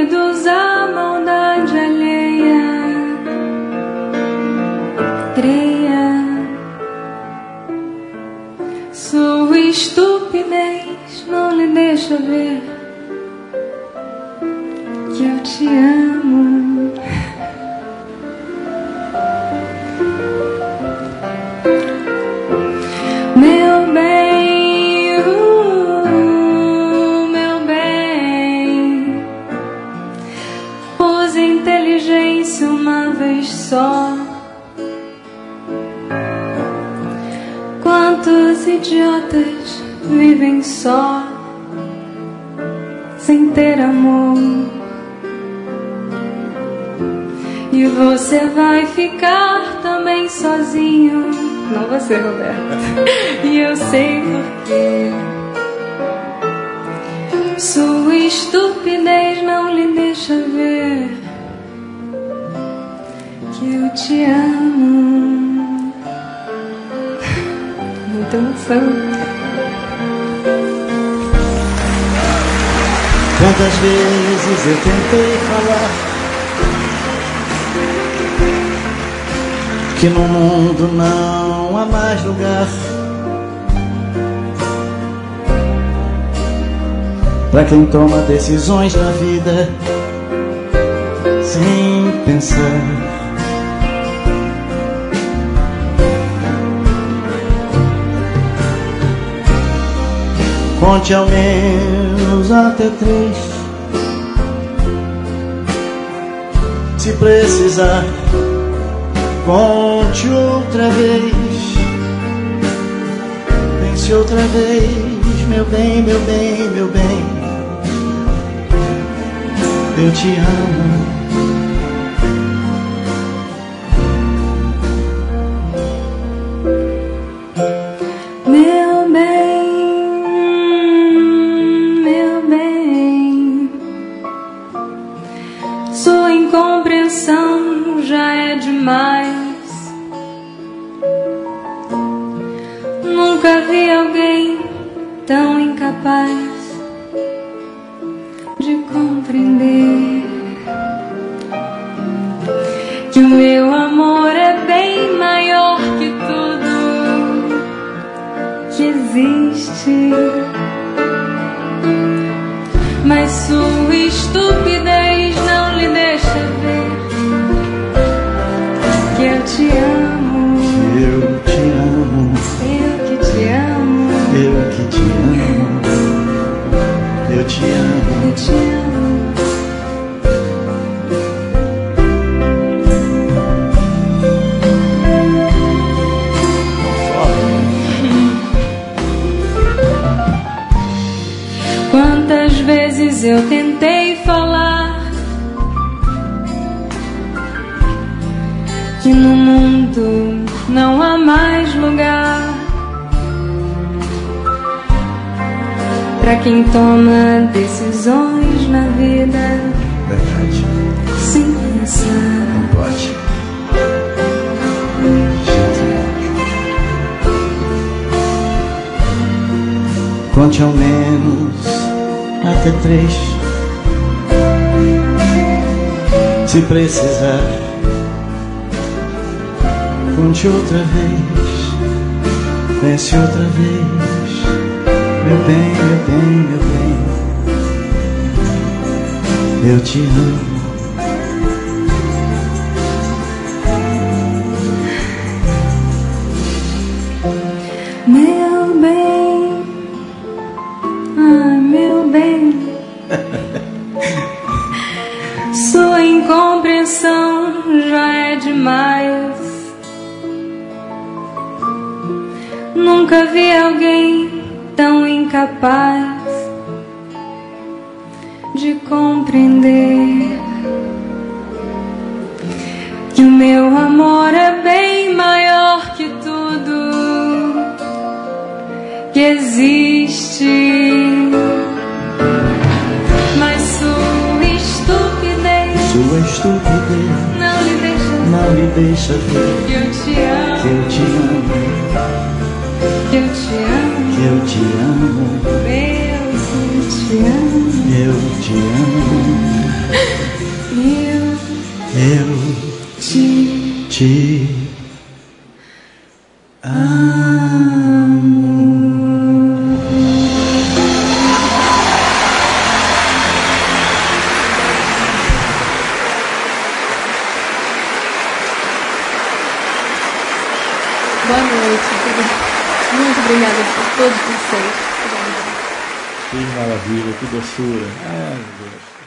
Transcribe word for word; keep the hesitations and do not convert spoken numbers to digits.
ouvidos à maldade alheia. Creia, sua estupidez não lhe deixa ver que eu te amo. Meu bem, uh, meu bem, use inteligência uma vez só. Quantos idiotas vivem só, sem ter amor? E você vai ficar também sozinho. Não você, Roberto. E eu sei porquê. Sua estupidez não lhe deixa ver que eu te amo. Muita emoção. Quantas vezes eu tentei falar que no mundo não há mais lugar pra quem toma decisões na vida sem pensar. Conte ao menos até três, se precisar. Conte outra vez, pense outra vez, meu bem, meu bem, meu bem, eu te amo. Meu bem, meu bem, sua incompreensão já é demais. Nunca vi alguém tão incapaz de compreender que o meu amor é bem maior que tudo que existe. Mas sua estupidez não lhe deixa ver que eu te amo. Eu te amo. Eu que te amo. Eu que te amo. Eu te amo. Eu te amo. Quantas vezes eu tentei falar que no mundo não há mais lugar pra quem toma decisões na vida. Verdade. Sem pensar. Não pode. Conte ao menos até três, se precisar. Conte outra vez, pense outra vez, meu bem, meu bem, meu bem, eu te amo. Meu bem, ai meu bem, sua incompreensão já é demais. Nunca vi alguém tão incapaz de compreender que o meu amor é bem maior que tudo que existe. Mas sua estupidez, sua estupidez não lhe deixa, não lhe deixa ver que eu te amo, que eu te amo, que eu te amo, que eu te amo, eu te amo, eu te amo. te amo. Boa noite. Muito obrigada por todos vocês. Que maravilha, que doçura. Ai, meu Deus.